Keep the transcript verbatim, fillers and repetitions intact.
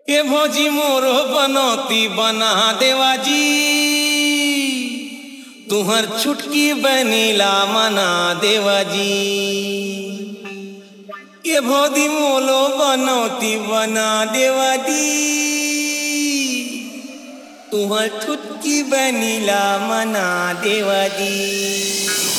के भौजी मोरो बनौती बना देवा जी, तुहर छुटकी बनीला मना देवा जी। के भौजी मोलो बनौती बना देवा जी, तुहर छुटकी बनीला मना देवा जी।